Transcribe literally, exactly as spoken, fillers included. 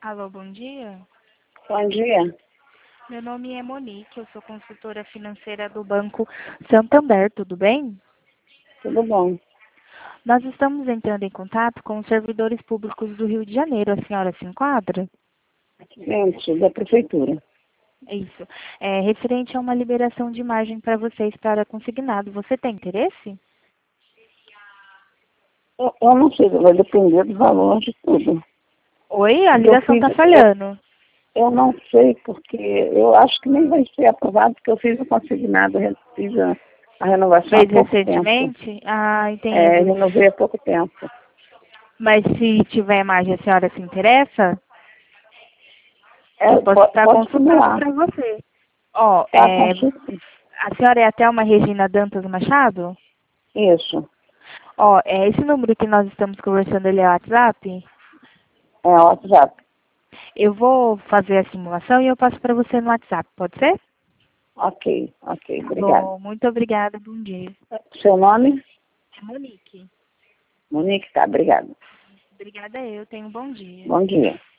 Alô, bom dia. Bom dia. Meu nome é Monique, eu sou consultora financeira do Banco Santander, tudo bem? Tudo bom? Nós estamos entrando em contato com os servidores públicos do Rio de Janeiro. A senhora se enquadra? Gente, da prefeitura. É isso. É referente a uma liberação de margem para vocês para consignado. Você tem interesse? Eu, eu não sei, vai depender do valor de tudo. Oi, a Porque eu ligação fiz, está eu, falhando. eu não sei, porque eu acho que nem vai ser aprovado, porque eu fiz o consignado, eu fiz a, a renovação há Fez pouco tempo. recentemente? Ah, É, entendo. renovei há pouco tempo. Mas se tiver margem, a senhora se interessa? É, Eu posso pode, estar pode consultando simular. para você. Ó, Tá, é, consulta. a senhora é até uma Regina Dantas Machado? Isso. Ó, é esse número que nós estamos conversando, ele é o WhatsApp? É o WhatsApp. Eu vou fazer a simulação e eu passo para você no WhatsApp, pode ser? Ok, ok, Tá obrigada. bom, muito obrigada, bom dia. Seu nome? É Monique. Monique, tá, obrigada. Obrigada eu, tenha um bom dia. Bom dia.